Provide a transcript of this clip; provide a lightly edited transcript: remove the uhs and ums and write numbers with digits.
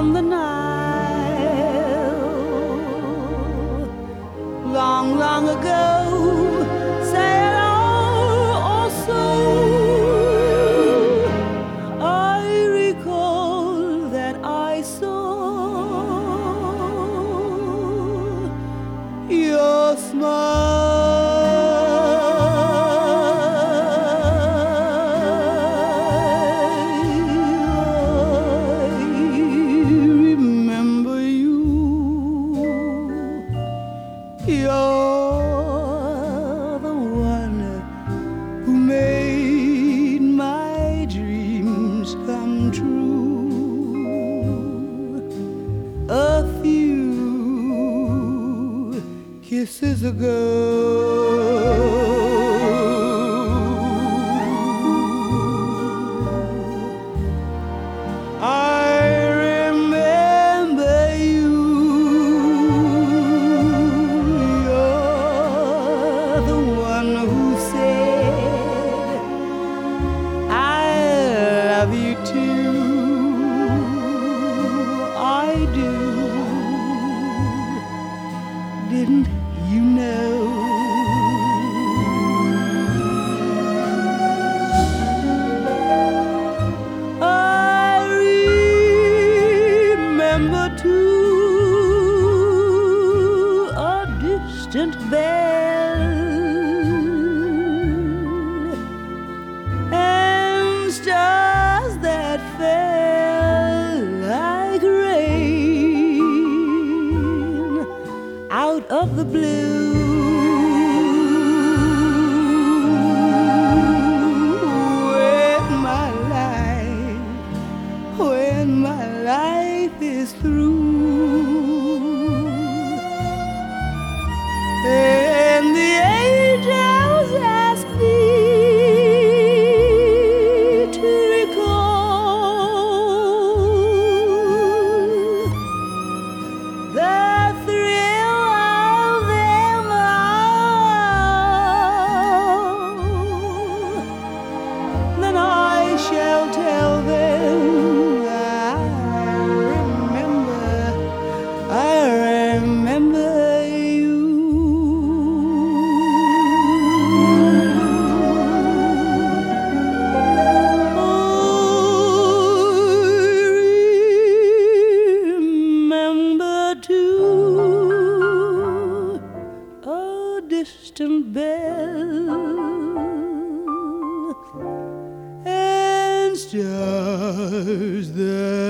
on the Nile, long, long ago, said also. I recall that I saw your smile. You're the one who made my dreams come true. A few kisses ago, you too, I do. Didn't you know? I remember too a distant bell and stars that fell like rain out of the blue. When my life is through, and the angels ask me to recall the thrill of them all, then I shall tell them I remember you. Remember too a distant bell and stars that